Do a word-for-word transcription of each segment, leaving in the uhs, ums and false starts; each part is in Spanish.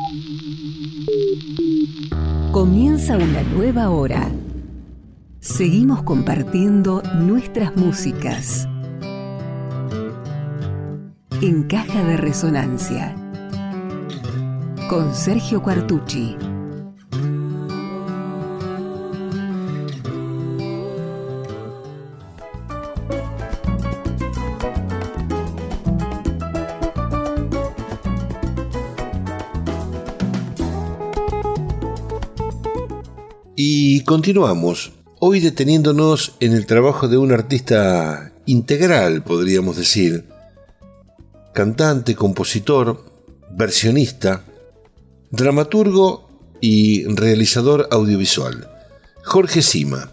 Comienza una nueva hora. Seguimos compartiendo nuestras músicas. En Caja de Resonancia. Con Sergio Quartucci. Y continuamos, hoy deteniéndonos en el trabajo de un artista integral, podríamos decir. Cantante, compositor, versionista, dramaturgo y realizador audiovisual. Jorge Sima.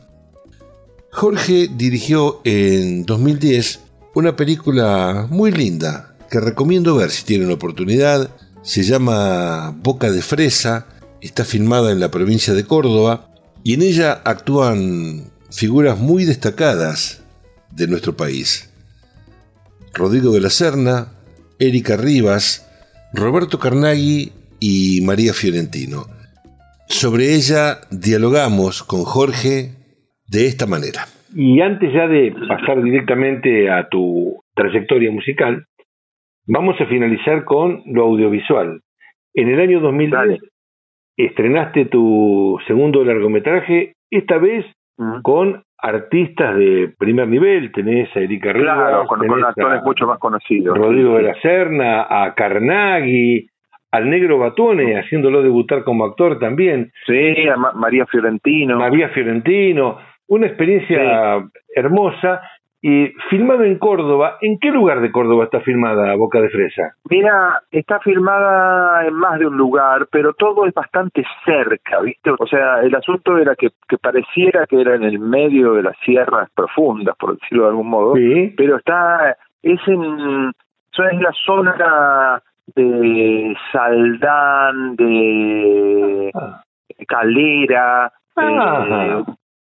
Jorge dirigió en dos mil diez una película muy linda que recomiendo ver si tienen oportunidad. Se llama Boca de Fresa, está filmada en la provincia de Córdoba. Y en ella actúan figuras muy destacadas de nuestro país. Rodrigo de la Serna, Erika Rivas, Roberto Carnaghi y María Fiorentino. Sobre ella dialogamos con Jorge de esta manera. Y antes ya de pasar directamente a tu trayectoria musical, vamos a finalizar con lo audiovisual. En el año dos mil diez Dale. Estrenaste tu segundo largometraje, esta vez uh-huh. con artistas de primer nivel. Tenés a Erika Rivas, claro, con, con actores a mucho más conocidos. Rodrigo de la Serna, a Carnaghi, al Negro Batone, haciéndolo debutar como actor también. Sí, a Ma- María Fiorentino. María Fiorentino, una experiencia sí. hermosa. Y filmado en Córdoba, ¿en qué lugar de Córdoba está filmada Boca de Fresa? Mira, está filmada en más de un lugar, pero todo es bastante cerca, ¿viste? O sea, el asunto era que, que pareciera que era en el medio de las sierras profundas, por decirlo de algún modo, sí. pero está, es en, es la zona de Saldán, de ah. Calera, ah. eh,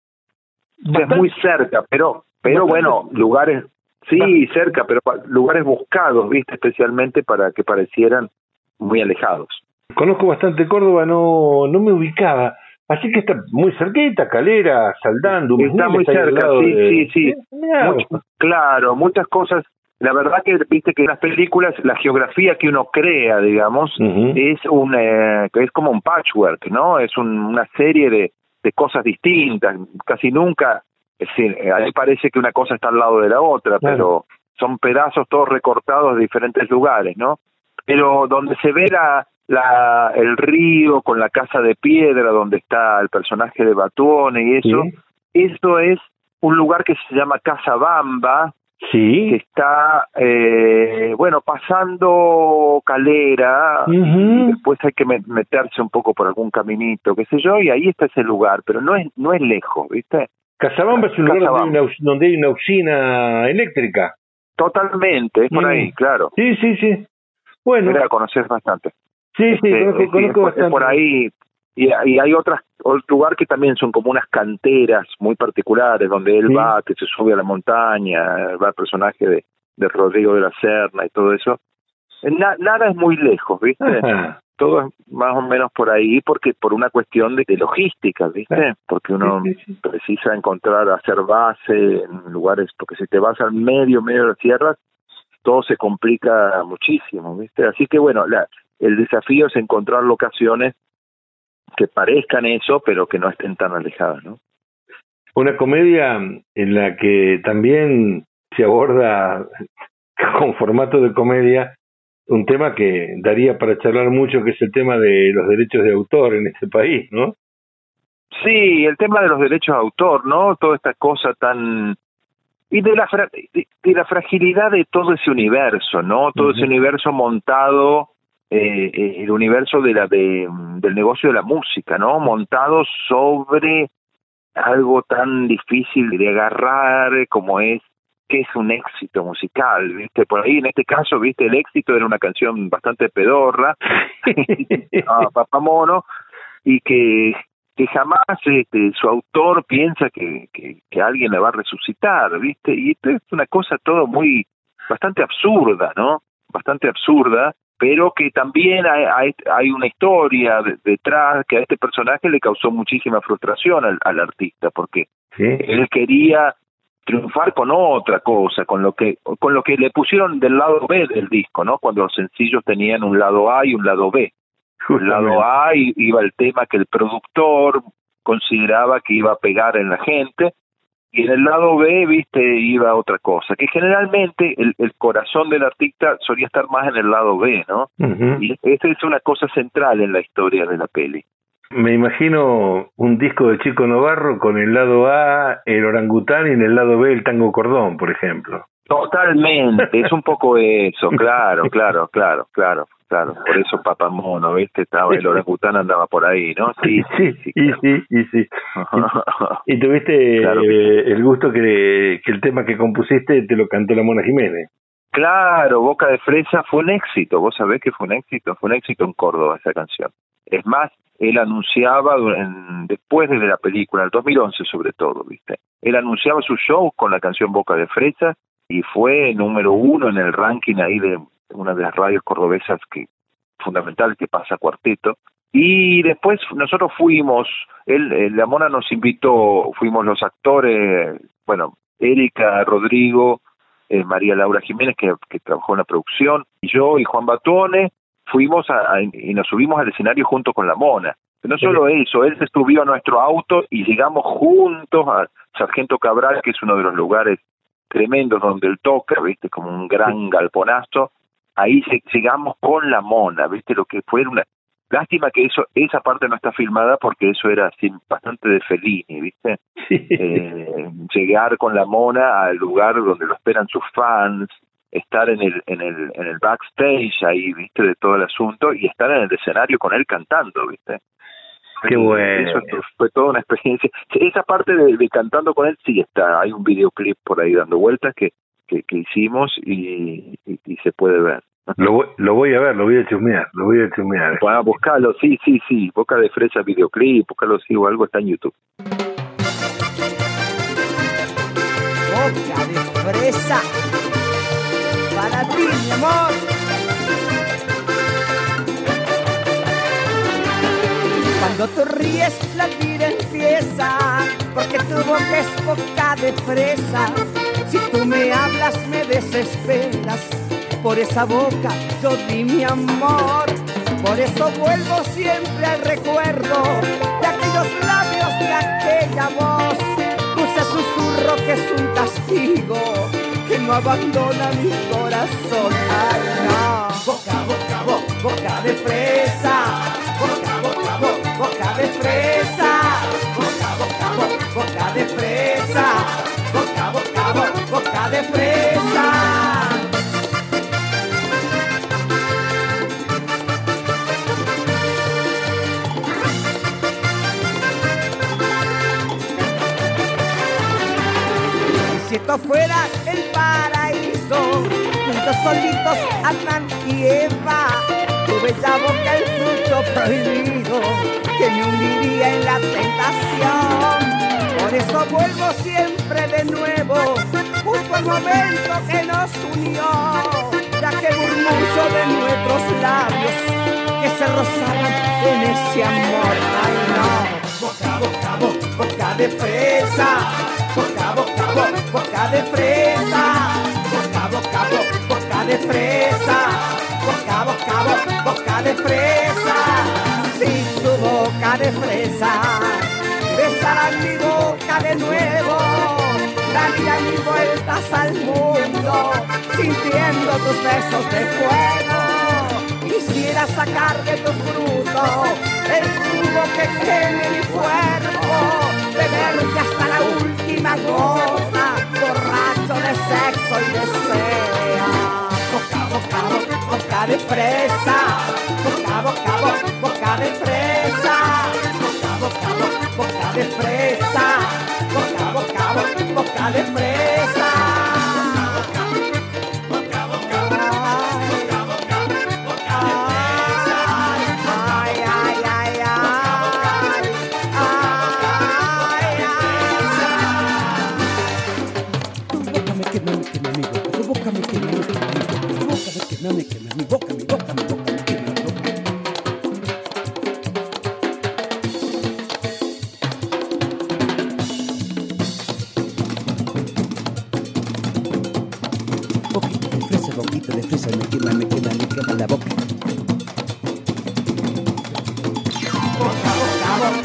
es muy cerca, pero... Pero bueno, lugares, sí, cerca, pero lugares buscados, ¿viste? Especialmente para que parecieran muy alejados. Conozco bastante Córdoba, no no me ubicaba. Así que está muy cerquita, Calera, Saldán, Dumas. Está muy cerca, sí, de... sí, sí. Mucho, claro, muchas cosas. La verdad que, viste, que en las películas, la geografía que uno crea, digamos, uh-huh. es un eh, es como un patchwork, ¿no? Es un, una serie de, de cosas distintas. Casi nunca... Es decir, ahí parece que una cosa está al lado de la otra, claro. pero son pedazos todos recortados de diferentes lugares, ¿no? Pero donde se ve la, la el río con la casa de piedra, donde está el personaje de Batone y eso, ¿sí? Eso es un lugar que se llama Casa Bamba, sí. que está, eh, bueno, pasando Calera, uh-huh. y después hay que meterse un poco por algún caminito, qué sé yo, y ahí está ese lugar, pero no es no es lejos, ¿viste? Casabamba es un lugar donde hay, una, donde hay una usina eléctrica. Totalmente, es por mm. ahí, claro. Sí, sí, sí. Bueno. Mira, conoces bastante. Sí, este, sí, conozco, sí, conozco es, bastante. Es por ahí, y, y hay otras, otro lugar que también son como unas canteras muy particulares, donde él sí. va, que se sube a la montaña, va el personaje de, de Rodrigo de la Serna y todo eso. Na, nada es muy lejos, ¿viste? Ajá. Todo es más o menos por ahí, porque por una cuestión de, de logística, ¿viste? Porque uno sí, sí, sí. precisa encontrar, hacer base en lugares, porque si te vas al medio, medio de las sierras, todo se complica muchísimo, ¿viste? Así que bueno, la, el desafío es encontrar locaciones que parezcan eso, pero que no estén tan alejadas, ¿no? Una comedia en la que también se aborda con formato de comedia un tema que daría para charlar mucho, que es el tema de los derechos de autor en este país, ¿no? Sí, el tema de los derechos de autor, ¿no? Toda esta cosa tan... Y de la, fra... de, de la fragilidad de todo ese universo, ¿no? Todo uh-huh. ese universo montado, eh, el universo de la de, del negocio de la música, ¿no? Montado sobre algo tan difícil de agarrar como es que es un éxito musical, ¿viste? Por ahí, en este caso, ¿viste? El éxito era una canción bastante pedorra, ah, Papá Mono, y que, que jamás este, su autor piensa que, que, que alguien la va a resucitar, ¿viste? Y esto es una cosa todo muy, bastante absurda, ¿no? Bastante absurda, pero que también hay, hay, hay una historia de, detrás que a este personaje le causó muchísima frustración al, al artista, porque ¿sí? Él quería triunfar con otra cosa, con lo que con lo que le pusieron del lado B del disco, ¿no? Cuando los sencillos tenían un lado A y un lado B. El lado A iba el tema que el productor consideraba que iba a pegar en la gente, y en el lado B, viste, iba otra cosa, que generalmente el, el corazón del artista solía estar más en el lado B, ¿no? Uh-huh. Y esa es una cosa central en la historia de la peli. Me imagino un disco de Chico Novarro con el lado A el orangután y en el lado B el tango cordón, por ejemplo. Totalmente, es un poco eso, claro, claro, claro, claro, claro. Por eso Papamono, ¿viste? Estaba, el orangután andaba por ahí, ¿no? Sí, sí, sí, y claro. sí, y sí. Y, y tuviste claro. eh, el gusto que, que el tema que compusiste te lo cantó la Mona Jiménez. Claro, Boca de Fresa fue un éxito, vos sabés que fue un éxito, fue un éxito en Córdoba esa canción. Es más, él anunciaba en, después de la película, en el dos mil once sobre todo, ¿viste? Él anunciaba su show con la canción Boca de Fresa y fue número uno en el ranking ahí de una de las radios cordobesas que fundamental que pasa Cuarteto. Y después nosotros fuimos, él, la Mona nos invitó, fuimos los actores, bueno, Erika, Rodrigo, eh, María Laura Jiménez, que, que trabajó en la producción, y yo y Juan Batone, fuimos a, a, y nos subimos al escenario junto con la Mona. Pero no solo eso, él se subió a nuestro auto y llegamos juntos a Sargento Cabral, que es uno de los lugares tremendos donde él toca, viste, como un gran galponazo. Ahí llegamos con la Mona, viste, lo que fue una lástima que eso esa parte no está filmada porque eso era así, bastante de Fellini, viste. Sí. Eh, llegar con la Mona al lugar donde lo esperan sus fans, estar en el en el en el backstage ahí, viste, de todo el asunto, y estar en el escenario con él cantando, viste. Qué bueno. Eso fue toda una experiencia. Esa parte de, de cantando con él sí está, hay un videoclip por ahí dando vueltas que que, que hicimos y, y, y se puede ver. Lo voy, lo voy a ver, lo voy a chusmear, lo voy a chusmear. Bueno, buscarlo, sí, sí, sí, Boca de Fresa videoclip, buscarlo sí o algo, está en YouTube. Boca de Fresa, para ti, mi amor. Cuando tú ríes, la vida empieza, porque tu boca es boca de fresa. Si tú me hablas, me desesperas. Por esa boca yo di mi amor. Por eso vuelvo siempre al recuerdo de aquellos labios, de aquella voz. Dulce susurro que es un castigo que no abandona mi corazón. Ay, no. Boca, boca, boca, boca de fresa. Boca, boca, boca, boca de fresa. Boca, boca, boca, boca de fresa. Boca, boca, boca, boca de fresa. Si esto fuera el paraíso, juntos solitos Adán y Eva, tu bella boca el fruto prohibido que me hundiría en la tentación. Por eso vuelvo siempre de nuevo, justo al momento que nos unió, ya que el murmullo de nuestros labios que se rozaban en ese amor. Ay no, boca, boca, boca, boca de fresa. Boca, boca, boca, boca de fresa. Boca, boca, boca, boca de fresa. Boca, boca, boca, boca de fresa. Si tu boca de fresa besará mi boca de nuevo, daría mil vueltas al mundo, sintiendo tus besos de fuego. Quisiera sacar de tu fruto el jugo que tiene mi cuerpo, beberte hasta la última gota, borracho de sexo y deseo. Boca, boca, boca, boca de fresa. Boca, boca, boca, boca de fresa. Boca, boca, boca, boca de fresa. Boca, boca, boca, boca de fresa. Mi boca, mi boca, mi boca, mi boca, mi boca.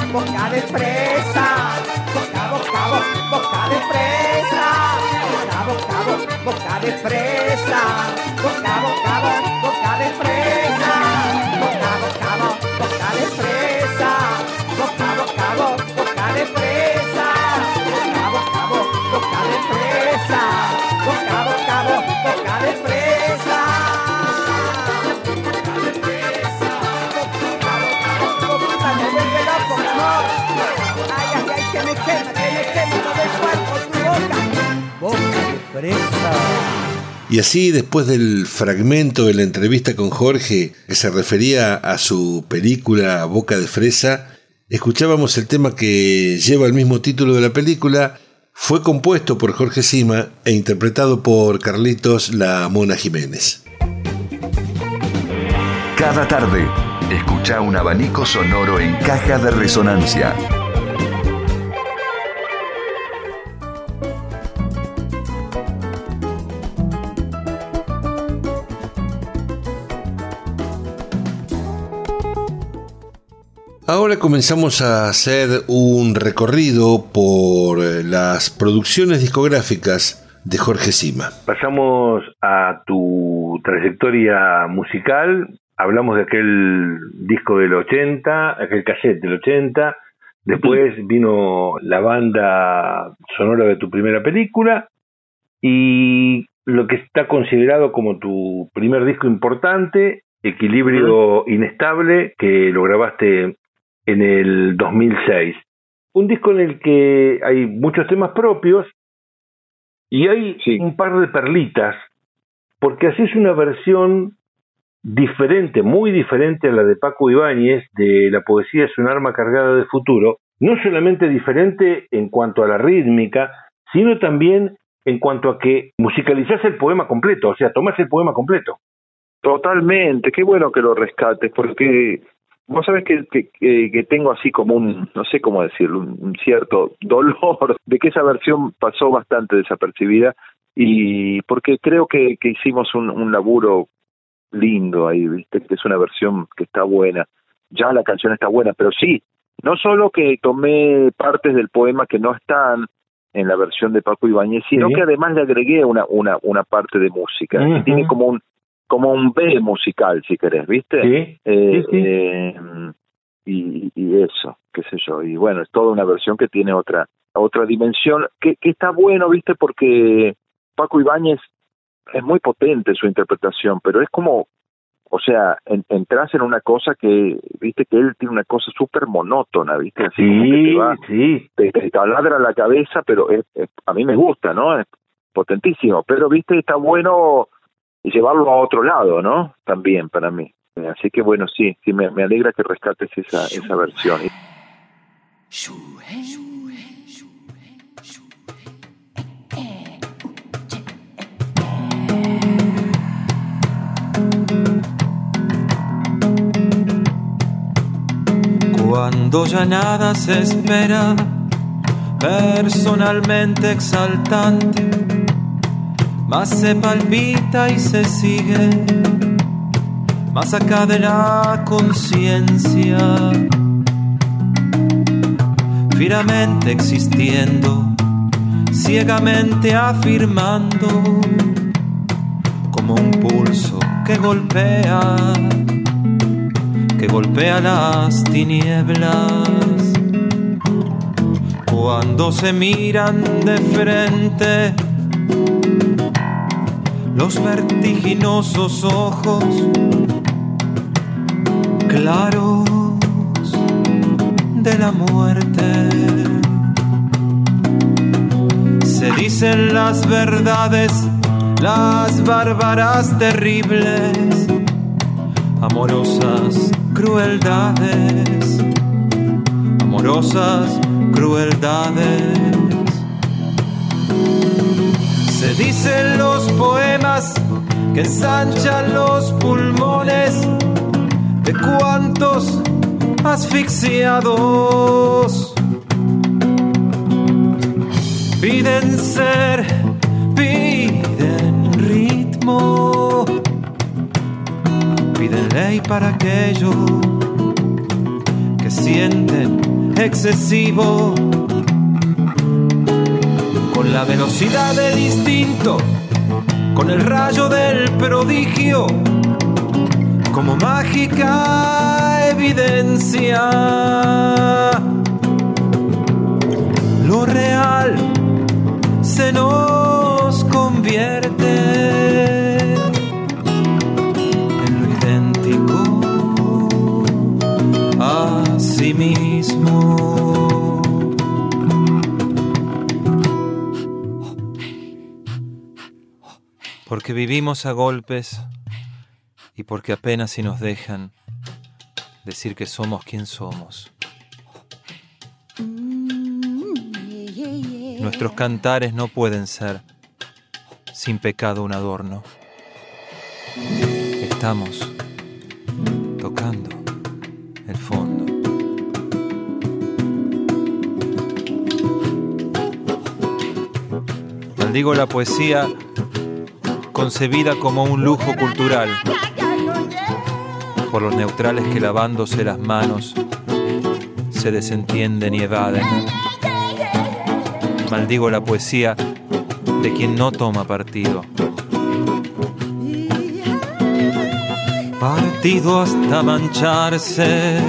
boca de fresa, boca, boca, bo- boca de fresa, boca, boca, bo- boca de fresa, boca, boca, bo- boca de fresa, boca, boca, bo- boca de fresa, boca, boca, bo- boca de fresa, boca, boca, bo- boca de fresa, boca, boca, bo- boca de fresa. Y así, después del fragmento de la entrevista con Jorge, que se refería a su película Boca de Fresa, escuchábamos el tema que lleva el mismo título de la película. Fue compuesto por Jorge Sima e interpretado por Carlitos La Mona Jiménez. Cada tarde, escucha un abanico sonoro en Caja de Resonancia. Ahora comenzamos a hacer un recorrido por las producciones discográficas de Jorge Sima. Pasamos a tu trayectoria musical, hablamos de aquel disco del ochenta, aquel cassette del ochenta, después vino la banda sonora de tu primera película y lo que está considerado como tu primer disco importante, Equilibrio Inestable, que lo grabaste en el dos mil seis. Un disco en el que hay muchos temas propios y hay sí. un par de perlitas, porque haces una versión diferente, muy diferente a la de Paco Ibáñez, de La poesía es un arma cargada de futuro, no solamente diferente en cuanto a la rítmica, sino también en cuanto a que musicalizás el poema completo, o sea, tomás el poema completo. Totalmente, qué bueno que lo rescates, porque vos sabés que, que, que tengo así como un, no sé cómo decirlo, un, un cierto dolor de que esa versión pasó bastante desapercibida, y porque creo que, que hicimos un, un laburo lindo ahí, viste, que es una versión que está buena, ya la canción está buena, pero sí, no solo que tomé partes del poema que no están en la versión de Paco Ibáñez, sino sí. que además le agregué una, una, una parte de música, uh-huh. que tiene como un como un B musical, si querés, ¿viste? Sí, eh, sí, sí. Eh, y, y eso, qué sé yo, y bueno, es toda una versión que tiene otra otra dimensión, que, que está bueno, ¿viste? Porque Paco Ibáñez es muy potente su interpretación, pero es como, o sea, en, entras en una cosa que, ¿viste? Que él tiene una cosa súper monótona, ¿viste? Así sí, como que te va, sí. te, te taladra la cabeza, pero es, es, a mí me gusta, ¿no? Es potentísimo, pero, ¿viste? Está bueno y llevarlo a otro lado, ¿no? También para mí. Así que bueno, sí, sí me, me alegra que rescates esa, esa versión. Cuando ya nada se espera, personalmente exaltante, más se palpita y se sigue, más acá de la conciencia, fieramente existiendo, ciegamente afirmando, como un pulso que golpea, que golpea las tinieblas. Cuando se miran de frente los vertiginosos ojos claros de la muerte, se dicen las verdades, las bárbaras terribles, amorosas crueldades, amorosas crueldades. Se dicen los poemas que ensanchan los pulmones de cuantos asfixiados piden ser, piden ritmo, piden ley para aquellos que sienten excesivo, con la velocidad del instinto, con el rayo del prodigio, como mágica evidencia. Lo real se nos convierte en lo idéntico a sí mismo. Porque vivimos a golpes y porque apenas si nos dejan decir que somos quien somos. Nuestros cantares no pueden ser sin pecado un adorno. Estamos tocando el fondo. Maldigo la poesía concebida como un lujo cultural, por los neutrales que lavándose las manos se desentienden y evaden. Maldigo la poesía de quien no toma partido. Partido hasta mancharse,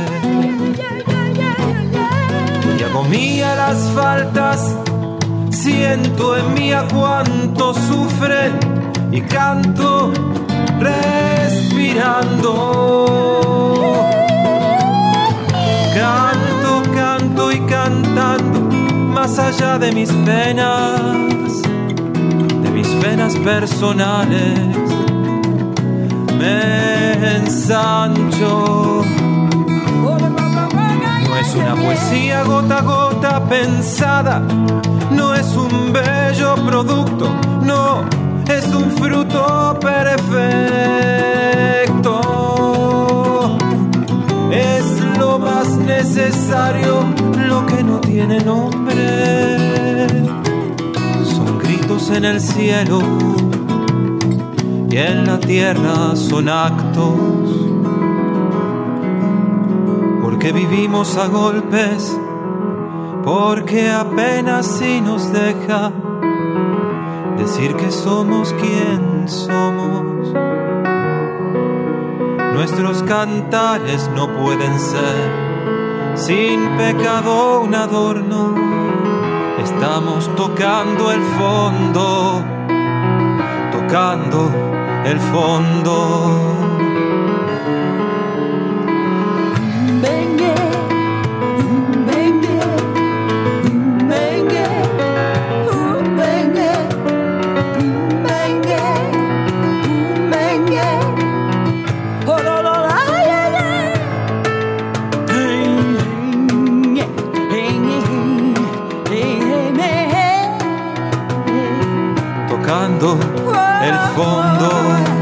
y hago mía las faltas, siento en mí a cuánto sufren y canto respirando. Canto, canto y cantando, más allá de mis penas, de mis penas personales, me ensancho. No es una poesía gota a gota pensada, no es un bello producto, no, es un fruto perfecto. Es lo más necesario, lo que no tiene nombre. Son gritos en el cielo y en la tierra son actos. Porque vivimos a golpes, porque apenas si nos deja decir que somos quien somos. Nuestros cantares no pueden ser sin pecado un adorno. Estamos tocando el fondo, tocando el fondo. Tocando el fondo.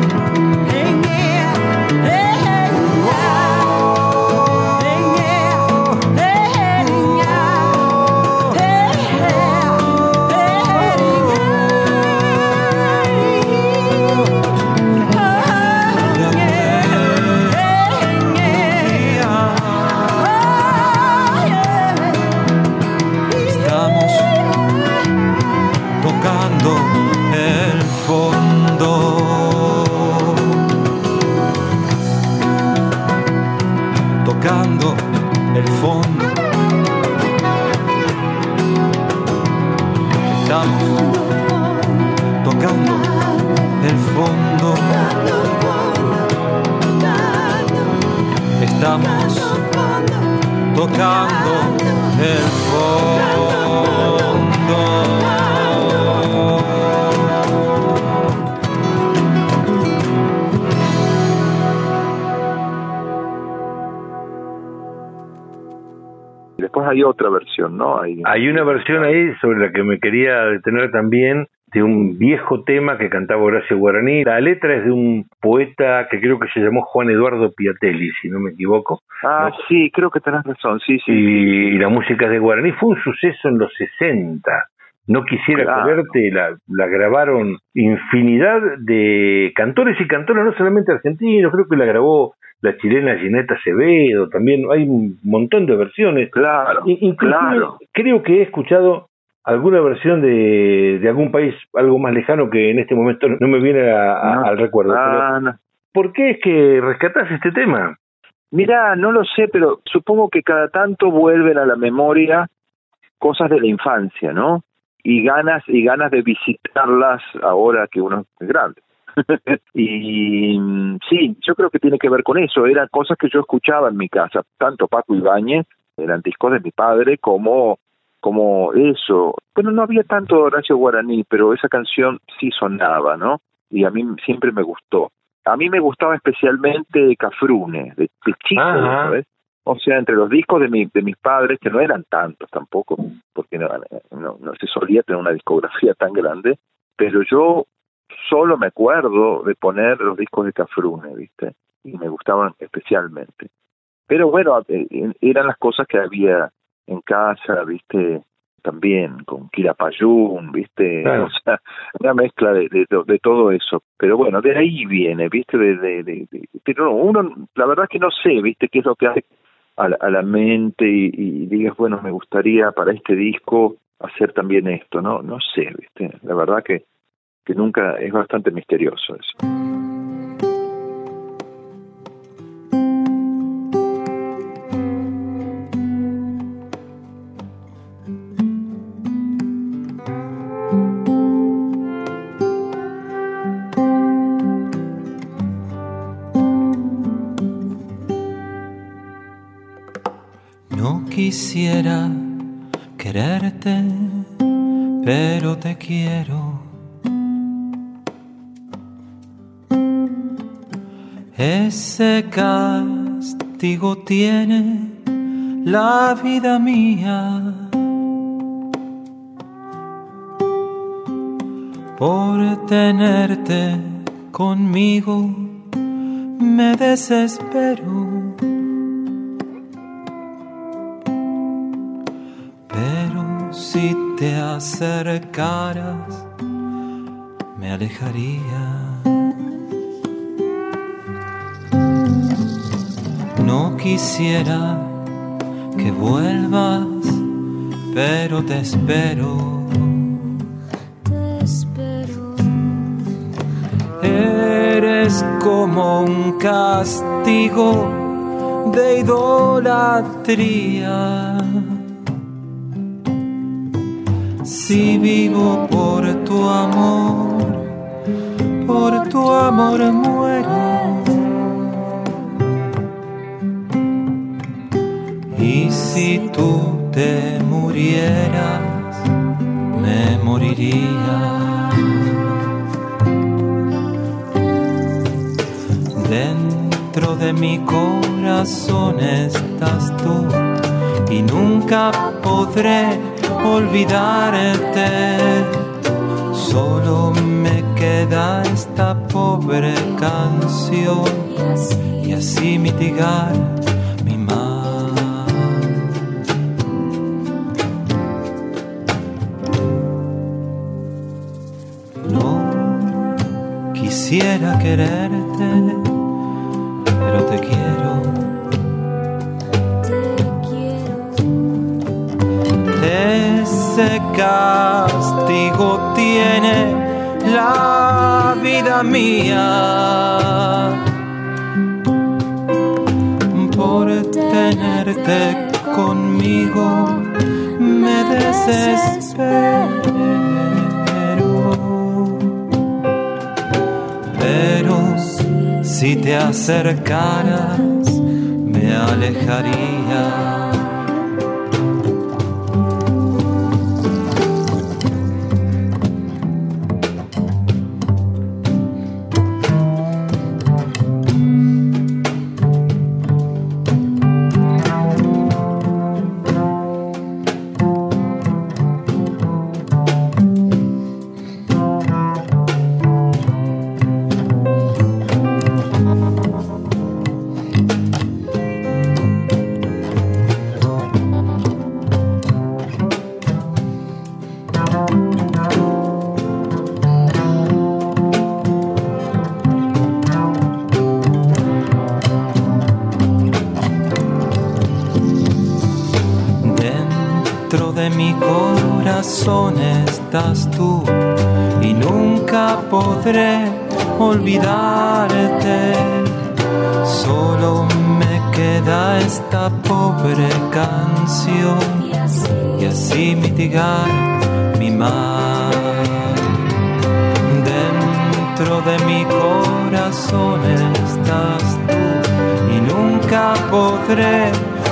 Estamos tocando el fondo. Tocando el fondo. Estamos tocando el fondo. Estamos tocando el fondo. Después hay otra versión, ¿no? Hay, Hay una versión ahí sobre la que me quería detener también, de un viejo tema que cantaba Horacio Guaraní. La letra es de un poeta que creo que se llamó Juan Eduardo Piatelli, si no me equivoco. Ah, ¿no? sí, creo que tenés razón, sí, sí. Y, y la música es de Guaraní. Fue un suceso en los sesenta, No quisiera Claro. creerte, la, la grabaron infinidad de cantores y cantoras, no solamente argentinos, creo que la grabó la chilena Ginetta Acevedo, también hay un montón de versiones. Claro, I- inclusive, claro. creo que he escuchado alguna versión de, de algún país algo más lejano que en este momento no me viene a- a- No. al recuerdo. Ah, Pero, no. ¿por qué es que rescatás este tema? Mirá, no lo sé, pero supongo que cada tanto vuelven a la memoria cosas de la infancia, ¿no? Y ganas y ganas de visitarlas ahora que uno es grande. Y mm, sí, yo creo que tiene que ver con eso. Eran cosas que yo escuchaba en mi casa, tanto Paco Ibáñez, eran discos de mi padre, como como eso. Bueno, no había tanto Horacio Guaraní, pero esa canción sí sonaba, ¿no? Y a mí siempre me gustó. A mí me gustaba especialmente Cafrune, de, de chico, Ajá. ¿sabes? O sea, entre los discos de, mi, de mis padres, que no eran tantos tampoco, porque no, no, no se solía tener una discografía tan grande, pero yo solo me acuerdo de poner los discos de Cafrune, ¿viste? Y me gustaban especialmente. Pero bueno, eh, eran las cosas que había en casa, ¿viste? También con Kira Payún, ¿viste? Claro. O sea, una mezcla de, de, de todo eso. Pero bueno, de ahí viene, ¿viste? De, de, de, de, pero uno, la verdad es que no sé, ¿viste? Qué es lo que hace a la, a la mente y, y digas, bueno, me gustaría para este disco hacer también esto, ¿no? No sé, ¿viste? La verdad que, que nunca, es bastante misterioso eso. No quisiera quererte, pero te quiero. Ese castigo tiene la vida mía. Por tenerte conmigo me desespero. Pero si te acercaras, me alejaría. No quisiera que vuelvas, pero te espero. Te espero. Eres como un castigo de idolatría. Si vivo por tu amor, por tu amor muero. Y si tú te murieras, me moriría. Dentro de mi corazón estás tú y nunca podré olvidarte. Solo me queda esta pobre canción y así mitigar mi mal. No quisiera quererte, pero te quiero. Ese castigo tiene la vida mía. Por tenerte conmigo me desespero. Pero si te acercaras, me alejaría. mi corazón estás tú y nunca podré olvidarte. Solo me queda esta pobre canción y así mitigar mi mal. Dentro de mi corazón estás tú y nunca podré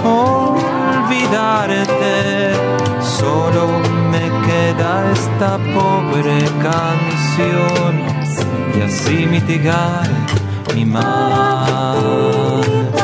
olvidarte. Solo me queda esta pobre canción y así mitigar mi mal.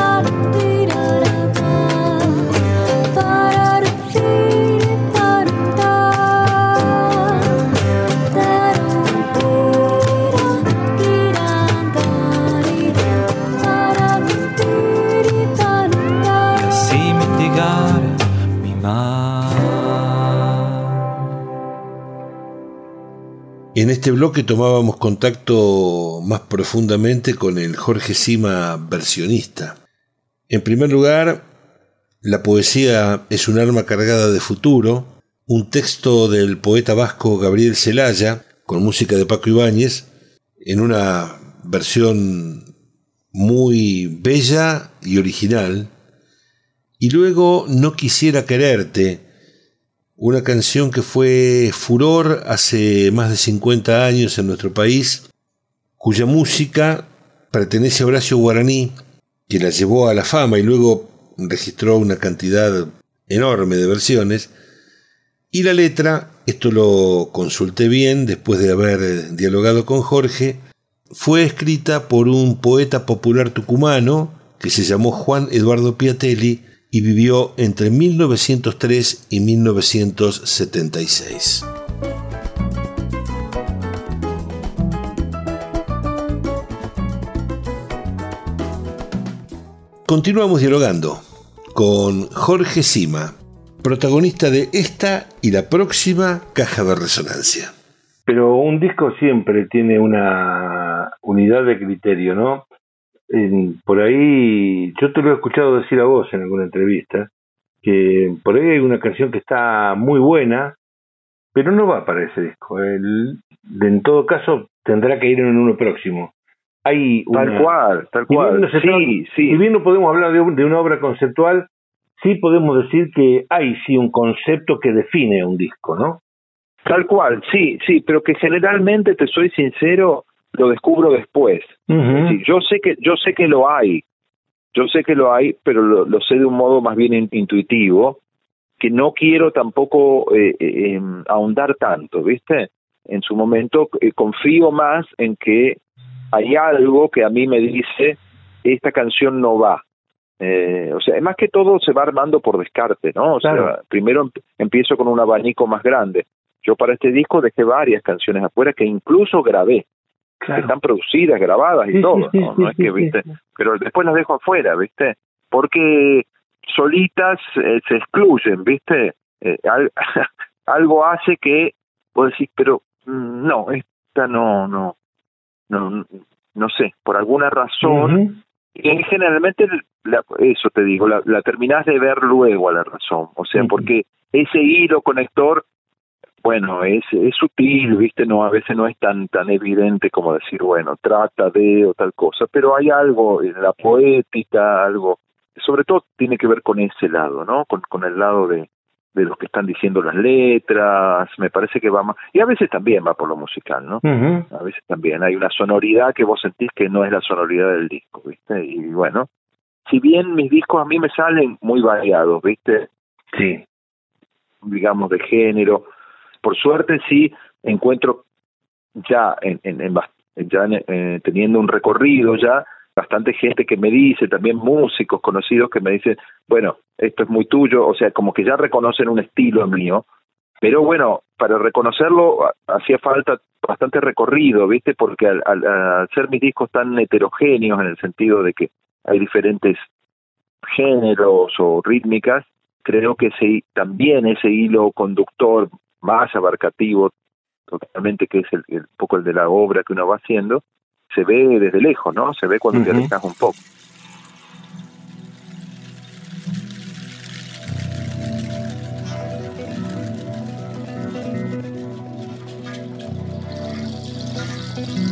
En este bloque tomábamos contacto más profundamente con el Jorge Sima versionista. En primer lugar, la poesía es un arma cargada de futuro, un texto del poeta vasco Gabriel Celaya, con música de Paco Ibáñez, en una versión muy bella y original. Y luego No quisiera quererte, una canción que fue furor hace más de cincuenta años en nuestro país, cuya música pertenece a Horacio Guaraní, que la llevó a la fama y luego registró una cantidad enorme de versiones. Y la letra, esto lo consulté bien después de haber dialogado con Jorge, fue escrita por un poeta popular tucumano que se llamó Juan Eduardo Piatelli y vivió entre mil novecientos tres y mil novecientos setenta y seis. Continuamos dialogando con Jorge Sima, protagonista de esta y la próxima Caja de Resonancia. Pero un disco siempre tiene una unidad de criterio, ¿no? En, por ahí, yo te lo he escuchado decir a vos en alguna entrevista, que por ahí hay una canción que está muy buena, pero no va para ese disco. El, en todo caso, tendrá que ir en uno próximo. Hay una, tal cual, tal cual. No sí, trata, sí. Si bien no podemos hablar de, un, de una obra conceptual, sí podemos decir que hay sí un concepto que define un disco, ¿no? Tal cual, sí, sí, pero que generalmente, te soy sincero, lo descubro después. Uh-huh. Sí, yo sé que yo sé que lo hay, yo sé que lo hay, pero lo, lo sé de un modo más bien in, intuitivo, que no quiero tampoco eh, eh, ahondar tanto, ¿viste? En su momento eh, confío más en que hay algo que a mí me dice, esta canción no va. Eh, o sea, más que todo se va armando por descarte, ¿no? O claro. sea, primero empiezo con un abanico más grande. Yo para este disco dejé varias canciones afuera que incluso grabé. Claro. Que están producidas, grabadas y sí, todo, sí, ¿no? Sí, no es sí, que, viste, sí. Pero después las dejo afuera, ¿viste? Porque solitas eh, se excluyen, ¿viste? Eh, al, algo hace que vos decís, pero no, esta no, no, no, no sé, por alguna razón, uh-huh. y generalmente, la, eso te digo, la, la terminás de ver luego a la razón, o sea, uh-huh. porque ese hilo conector, bueno, es, es sutil, ¿viste? No, a veces no es tan tan evidente como decir, bueno, trata de o tal cosa, pero hay algo en la poética, algo, sobre todo tiene que ver con ese lado, ¿no? Con, con el lado de, de los que están diciendo las letras, me parece que va más, y a veces también va por lo musical, ¿no? Uh-huh. A veces también hay una sonoridad que vos sentís que no es la sonoridad del disco, ¿viste? Y bueno, si bien mis discos a mí me salen muy variados, ¿viste? Sí. Digamos, de género. Por suerte sí encuentro ya en, en, en ya eh, teniendo un recorrido ya bastante gente que me dice, también músicos conocidos que me dicen, bueno, esto es muy tuyo, o sea, como que ya reconocen un estilo mío, pero bueno, para reconocerlo hacía falta bastante recorrido, ¿viste? Porque al, al, al ser mis discos tan heterogéneos en el sentido de que hay diferentes géneros o rítmicas, creo que ese, también ese hilo conductor más abarcativo totalmente, que es el, el poco el de la obra que uno va haciendo, se ve desde lejos, ¿no? Se ve cuando uh-huh. te alejas un poco.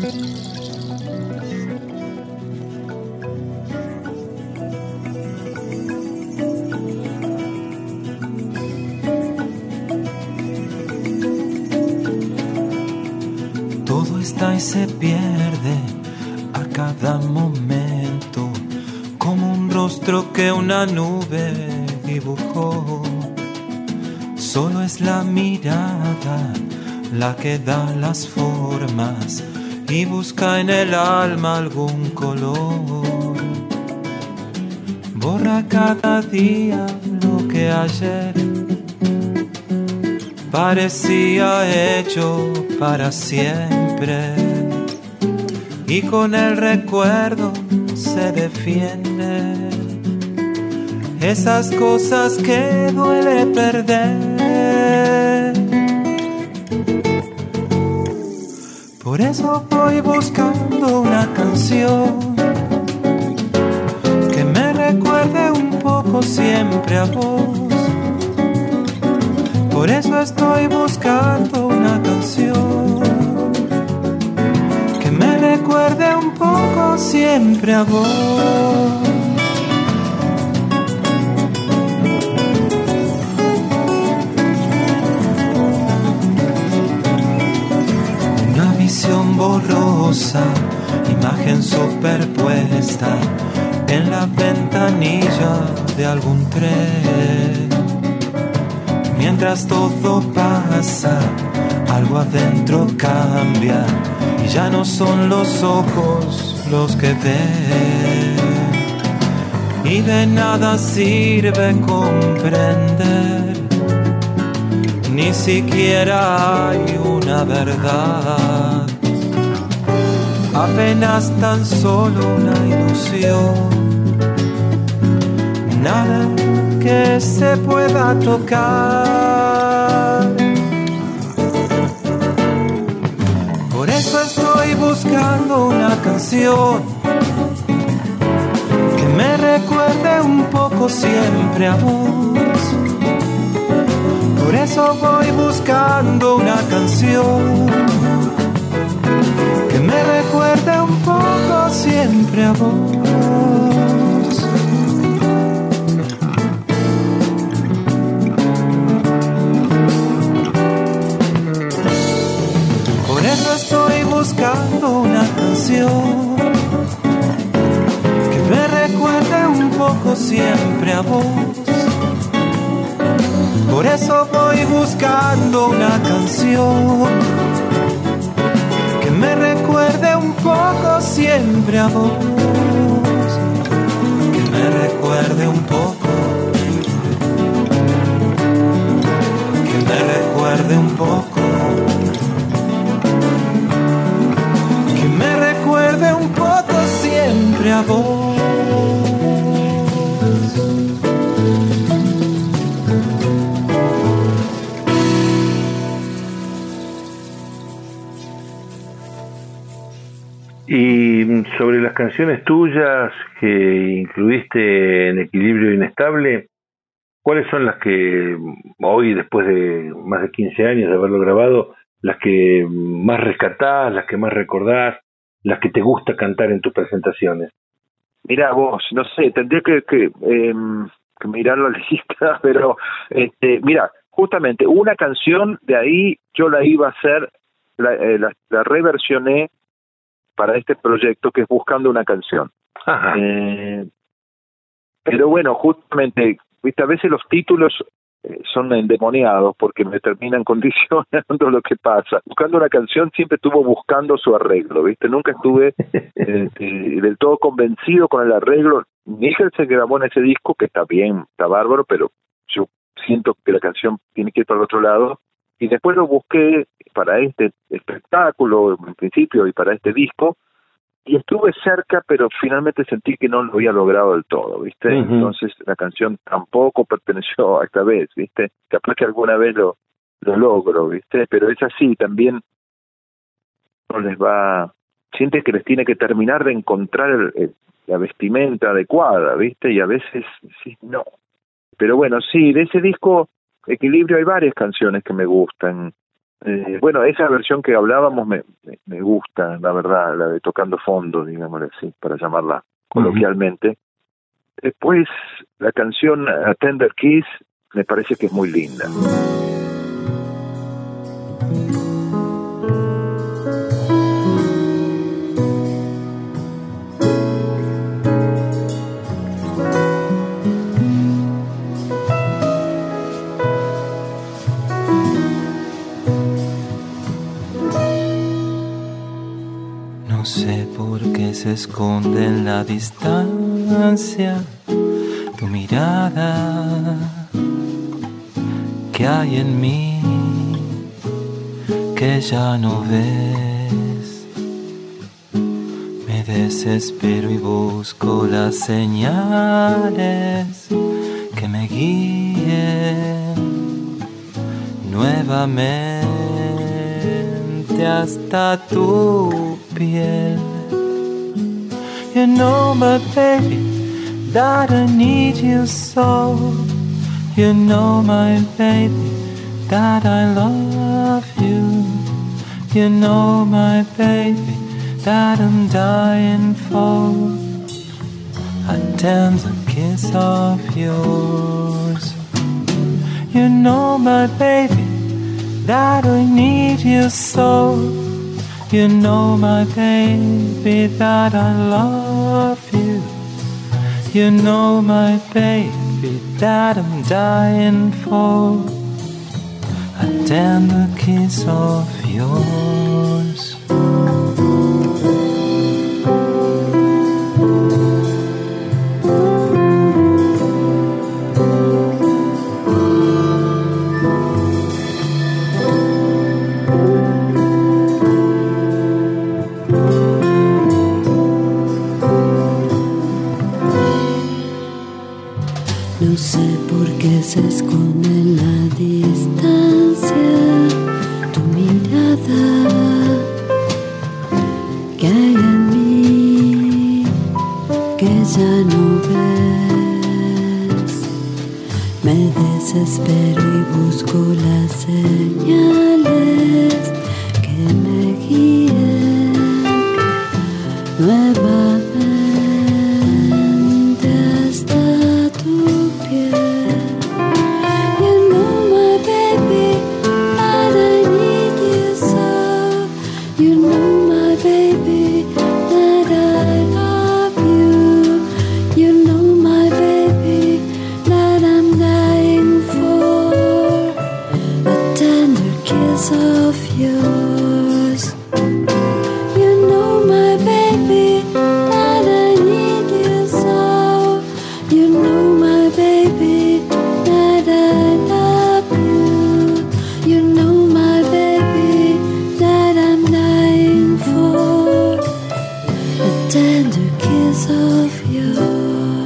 Todo está y se pierde a cada momento, como un rostro que una nube dibujó. Solo es la mirada la que da las formas y busca en el alma algún color. Borra cada día lo que ayer parecía hecho para siempre, y con el recuerdo se defiende esas cosas que duele perder. Por eso voy buscando una canción que me recuerde un poco siempre a vos. Por eso estoy buscando una canción que me recuerde un poco siempre a vos. Una visión borrosa, imagen superpuesta en la ventanilla de algún tren. Mientras todo pasa, algo adentro cambia y ya no son los ojos los que ven. Y de nada sirve comprender, ni siquiera hay una verdad. Apenas tan solo una ilusión, nada que se pueda tocar. Por eso estoy buscando una canción que me recuerde un poco siempre a vos. Por eso voy buscando una canción que me recuerde un poco siempre a vos. Por eso estoy buscando una canción que me recuerde un poco siempre a vos. Por eso voy buscando una canción que me recuerde un poco siempre a vos. Que me recuerde un poco, que me recuerde un poco, que me recuerde un poco siempre a vos. Y sobre las canciones tuyas que incluiste en Equilibrio Inestable, ¿cuáles son las que hoy, después de más de quince años de haberlo grabado, las que más rescatás, las que más recordás, las que te gusta cantar en tus presentaciones? Mira vos, no sé, tendría que, que, eh, que mirar la lista, pero este, mira, justamente una canción de ahí yo la iba a hacer, la, eh, la, la reversioné para este proyecto, que es Buscando una canción. Ajá. Eh, pero bueno, justamente, viste, a veces los títulos eh, son endemoniados porque me terminan condicionando lo que pasa. Buscando una canción siempre estuvo buscando su arreglo, viste, nunca estuve eh, eh, del todo convencido con el arreglo. Níger se grabó en ese disco, que está bien, está bárbaro, pero yo siento que la canción tiene que ir para el otro lado. Y después lo busqué para este espectáculo, en principio, y para este disco, y estuve cerca, pero finalmente sentí que no lo había logrado del todo, ¿viste? Uh-huh. Entonces la canción tampoco perteneció a esta vez, ¿viste? Capaz que alguna vez lo, lo logro, ¿viste? Pero es así, también no les va... Sienten que les tiene que terminar de encontrar el, el, la vestimenta adecuada, ¿viste? Y a veces, sí, no. Pero bueno, sí, de ese disco Equilibrio hay varias canciones que me gustan. Eh, bueno, esa versión que hablábamos me, me, me gusta, la verdad, la de Tocando Fondo, digámosle así, para llamarla coloquialmente. Uh-huh. Después, la canción A Tender Kiss me parece que es muy linda. No sé por qué se esconde en la distancia tu mirada, que hay en mí que ya no ves. Me desespero y busco las señales que me guíen nuevamente hasta tu piel. You know my baby that I need you so. You know my baby that I love you. You know my baby that I'm dying for. A tender kiss of yours. You know my baby that I need you so. You know my baby that I love you. You know my baby that I'm dying for. A tender kiss of yours. No sé por qué se esconde en la distancia tu mirada, que hay en mí que ya no ves. Me desespero y busco las señales que me guíen nuevamente hasta tu piel. You know my baby that I need you so. You know my baby that I love you. You know my baby that I'm dying for. A tender kiss of yours. You know my baby that I need you so. You know my baby that I love you. You know my baby that I'm dying for. A tender kiss of yours.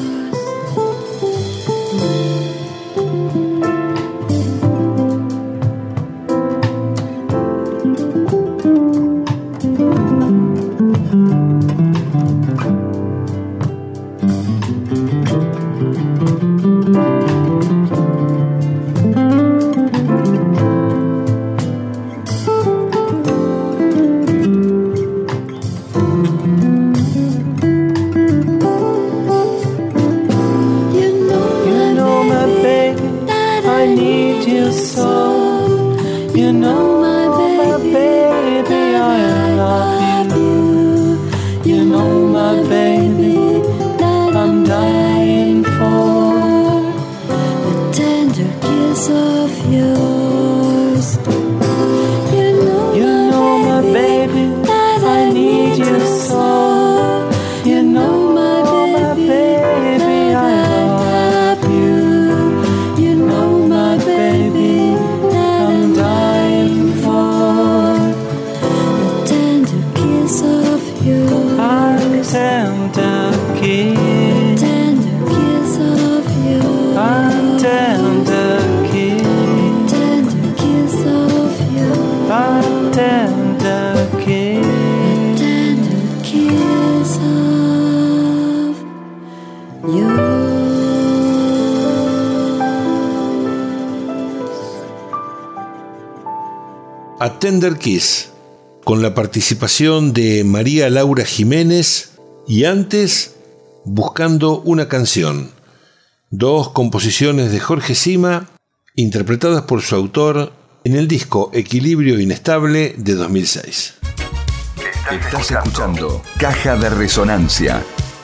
You know You know my baby, that I need you so. You know my my baby, I love you. You know my baby, I'm dying for. A tender kiss of yours. You know, You know my baby, that I need you so. You know my baby, I love you. You know my baby, I'm dying for. A tender kiss of yours. A tender kiss, Tender kiss of yours. a tender kiss. A Tender Kiss, con la participación de María Laura Jiménez, y antes Buscando una canción, dos composiciones de Jorge Sima interpretadas por su autor en el disco Equilibrio Inestable de dos mil seis. Estás escuchando Caja de Resonancia.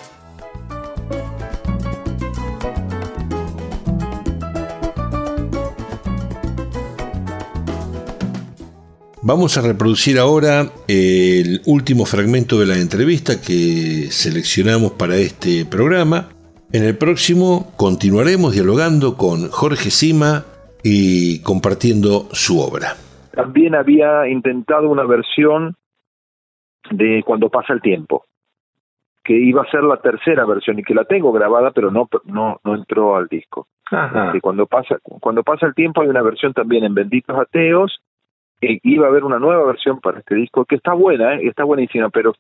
Vamos a reproducir ahora el último fragmento de la entrevista que seleccionamos para este programa. En el próximo continuaremos dialogando con Jorge Sima y compartiendo su obra. También había intentado una versión de Cuando pasa el tiempo, que iba a ser la tercera versión y que la tengo grabada, pero no no no entró al disco. Ajá. Que cuando pasa cuando pasa el tiempo hay una versión también en Benditos Ateos. Eh, iba a haber una nueva versión para este disco que está buena, eh, está buenísima, pero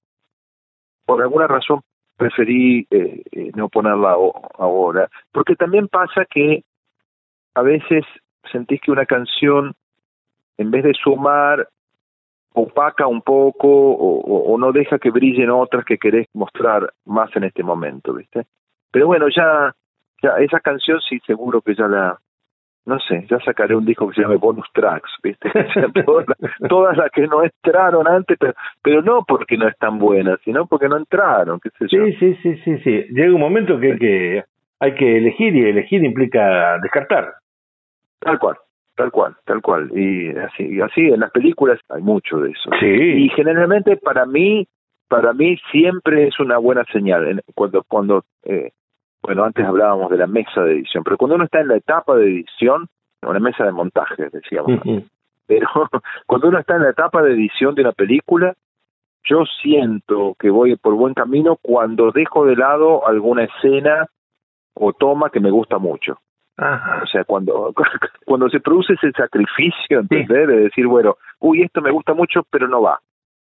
por alguna razón preferí eh, eh, no ponerla ahora, porque también pasa que a veces sentís que una canción, en vez de sumar, opaca un poco o, o, o no deja que brillen otras que querés mostrar más en este momento, ¿viste? Pero bueno, ya, ya esa canción sí seguro que ya la, no sé, ya sacaré un disco que se llame Bonus Tracks, ¿viste? O sea, todas, las, todas las que no entraron antes, pero, pero no porque no están buenas, sino porque no entraron, qué sé yo. Sí, sí, sí, sí, sí. Llega un momento que hay que, hay que elegir, y elegir implica descartar. Tal cual, tal cual, tal cual. Y así, y así en las películas hay mucho de eso. Sí. Y generalmente para mí, para mí siempre es una buena señal. Cuando, cuando eh, bueno, antes hablábamos de la mesa de edición, pero cuando uno está en la etapa de edición, una mesa de montaje, decíamos, uh-huh. Pero cuando uno está en la etapa de edición de una película, yo siento que voy por buen camino cuando dejo de lado alguna escena o toma que me gusta mucho. Ajá. O sea, cuando cuando se produce ese sacrificio, ¿entendés? Sí. De decir, bueno, uy, esto me gusta mucho, pero no va.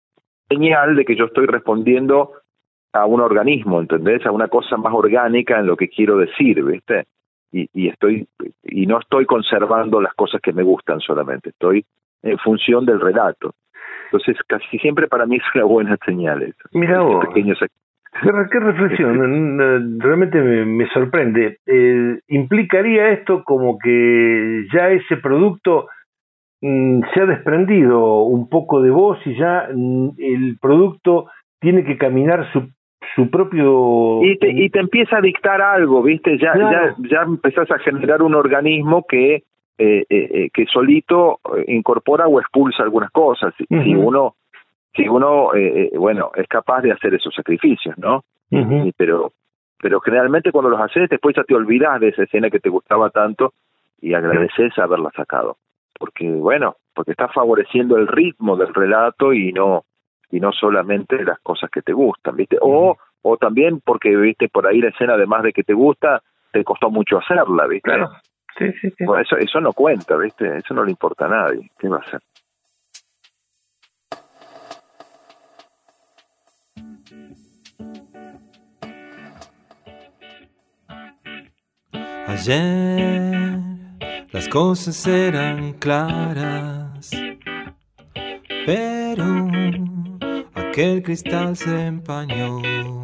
Señal de que yo estoy respondiendo a un organismo, ¿entendés? A una cosa más orgánica en lo que quiero decir, ¿viste? Y, y estoy y no estoy conservando las cosas que me gustan solamente, estoy en función del relato. Entonces, casi siempre para mí es una buena señal eso. Mira vos, pequeño sac... qué, qué reflexión, realmente me, me sorprende. Eh, ¿Implicaría esto como que ya ese producto mm, se ha desprendido un poco de vos y ya mm, el producto tiene que caminar su su propio... Y te, y te empieza a dictar algo, ¿viste? Ya claro. ya, ya empezás a generar un organismo que eh, eh, que solito incorpora o expulsa algunas cosas. Si, uh-huh. si uno, si uno eh, bueno, es capaz de hacer esos sacrificios, ¿no? Uh-huh. Y, pero pero generalmente cuando los haces, después ya te olvidás de esa escena que te gustaba tanto y agradeces haberla sacado. Porque, bueno, porque estás favoreciendo el ritmo del relato y no y no solamente las cosas que te gustan, ¿viste? O uh-huh. o también porque, ¿viste? Por ahí la escena, además de que te gusta, te costó mucho hacerla, ¿viste? Claro. Sí, sí, sí. Bueno, eso, eso no cuenta, ¿viste? Eso no le importa a nadie. ¿Qué va a hacer? Ayer las cosas eran claras, pero aquel cristal se empañó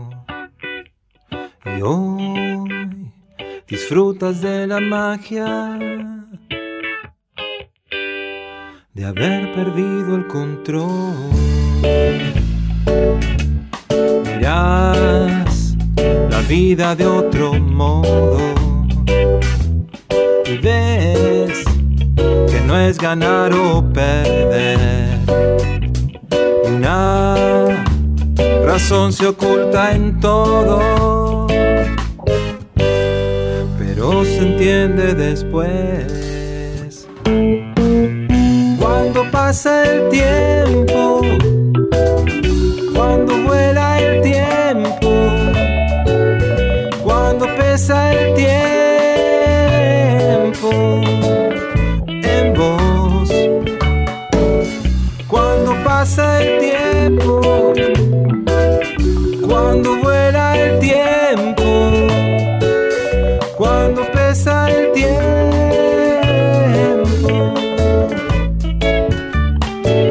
y hoy disfrutas de la magia de haber perdido el control. Mirás la vida de otro modo y ves que no es ganar o perder. Una razón se oculta en todo, pero se entiende después. Cuando pasa el tiempo, cuando vuela el tiempo, cuando pesa el tiempo en vos, cuando pasa el tiempo, cuando vuela el tiempo, cuando pesa el tiempo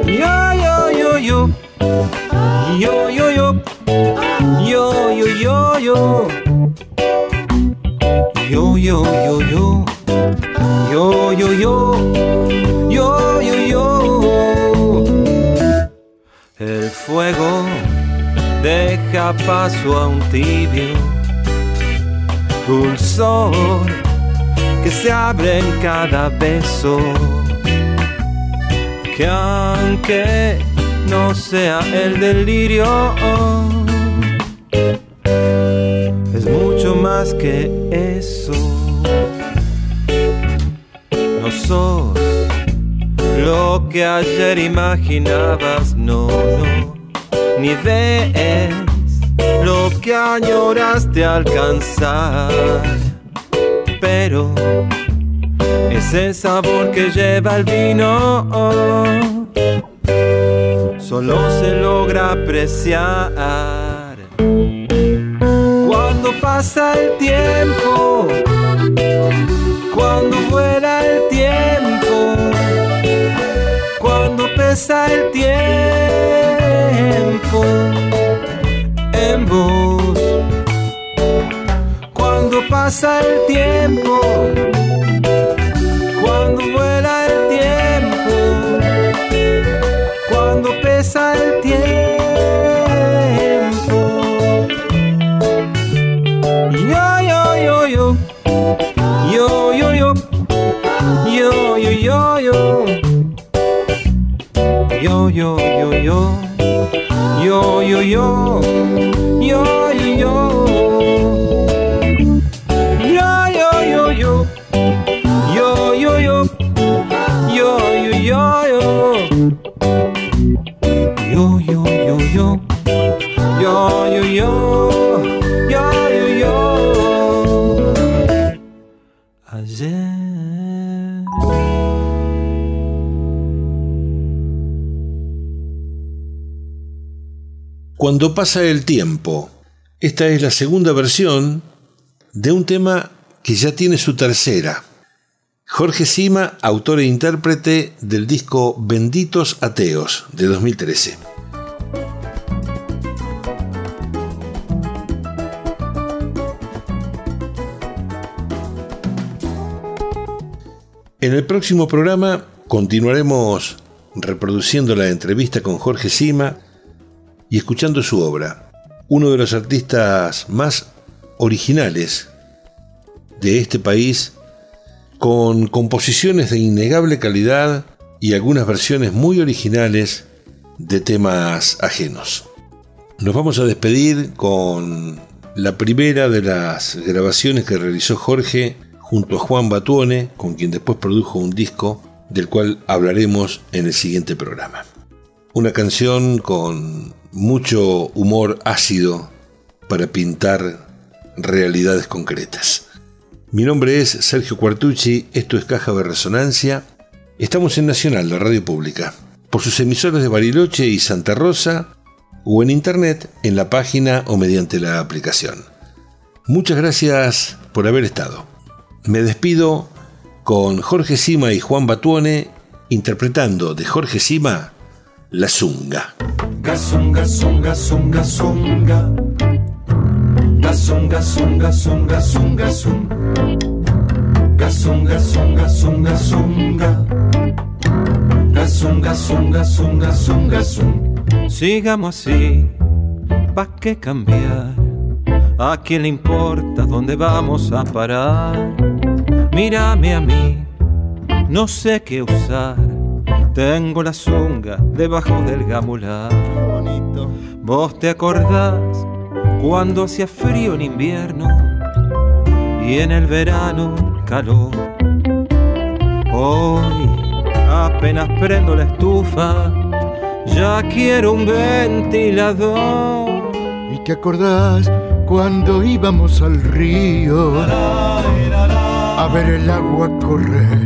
Yo, yo, yo, yo, yo, yo. El fuego deja paso a un tibio dulzor que se abre en cada beso, que aunque no sea el delirio, es mucho más que eso. No sos lo que ayer imaginabas, no, no, ni ves lo que añoraste alcanzar, pero ese sabor que lleva el vino solo se logra apreciar cuando pasa el tiempo, cuando vuela el tiempo, cuando pesa el tiempo en vos, cuando pasa el tiempo, cuando vuela el tiempo, cuando pesa el tiempo. Yo, yo, yo, yo, yo, yo, yo, yo, yo, yo, yo, yo, yo, yo, yo, yo, yo, yo, yo. Yo, yo, yo, yo, yo, yo, yo, yo, yo, yo. Ayer. Cuando pasa el tiempo. Esta es la segunda versión de un tema que ya tiene su tercera. Jorge Sima, autor e intérprete del disco Benditos Ateos de dos mil trece. En el próximo programa continuaremos reproduciendo la entrevista con Jorge Sima y escuchando su obra, uno de los artistas más originales de este país, con composiciones de innegable calidad y algunas versiones muy originales de temas ajenos. Nos vamos a despedir con la primera de las grabaciones que realizó Jorge junto a Juan Batuone, con quien después produjo un disco del cual hablaremos en el siguiente programa. Una canción con mucho humor ácido para pintar realidades concretas. Mi nombre es Sergio Quartucci, esto es Caja de Resonancia. Estamos en Nacional, la radio pública, por sus emisoras de Bariloche y Santa Rosa, o en internet, en la página o mediante la aplicación. Muchas gracias por haber estado. Me despido con Jorge Sima y Juan Batuone interpretando de Jorge Sima La Zunga. Gazunga, zunga, zunga, zunga. Gazunga, zunga, zunga, zunga, zunga. Gazunga, zunga, zunga, zunga. Gazunga, zunga, zunga, zunga, zunga. Sigamos así, ¿pa' qué cambiar? ¿A quién le importa dónde vamos a parar? Mírame a mí, no sé qué usar. Tengo la zunga debajo del gamular. ¿Vos te acordás cuando hacía frío en invierno y en el verano calor? Hoy apenas prendo la estufa, ya quiero un ventilador. ¿Y te acordás cuando íbamos al río a ver el agua correr?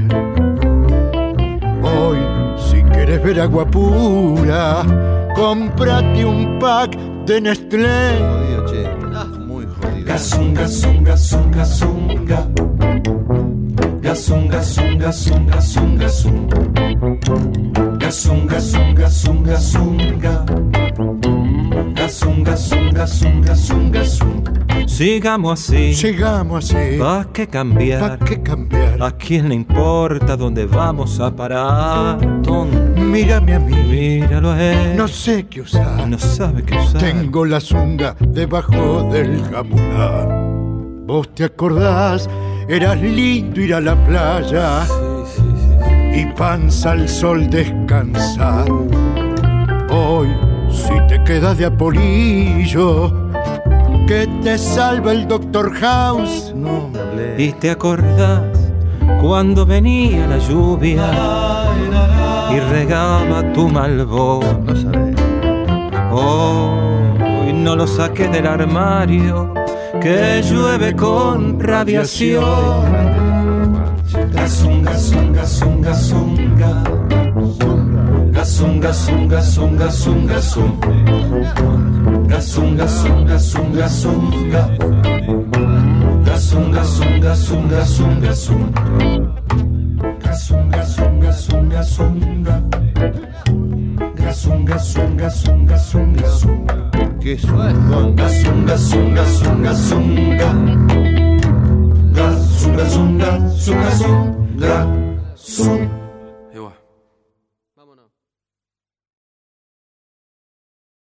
Hoy, si quieres ver agua pura, cómprate un pack de Nestlé. Jodido, che. Muy jodido. Gazunga, zunga, zunga, zunga. Gazunga, zunga, zunga, zunga, zunga. Gazunga, zunga, zunga, zunga. Zunga, zunga, zunga, zunga, zunga. Sigamos así. Sigamos así. ¿Pa' qué cambiar? ¿Pa' qué cambiar? ¿A quién le importa dónde vamos a parar? Tonto. Mírame a mí. Míralo a él. No sé qué usar. No sabe qué usar. Tengo la zunga debajo del gamular. Vos te acordás, eras lindo ir a la playa. Sí, sí, sí. Y panza al sol descansar. Hoy, si te quedas de apolillo, que te salva el doctor House. No me hablé. Y te acordás cuando venía la lluvia y regaba tu malvón. No sabés. Hoy no lo saques del armario, que llueve con radiación. Zunga, zunga, zunga, zunga. Zunga, zunga, zunga, zunga, zunga. Zunga, zunga, zunga, zunga. Zunga, zunga, zunga, zunga, zunga. Zunga, zunga, zunga, zunga. Zunga, zunga, zunga, zunga, zunga. Qué suave. Zunga, zunga, zunga, zunga. Zunga, zunga, zunga, zunga, zunga.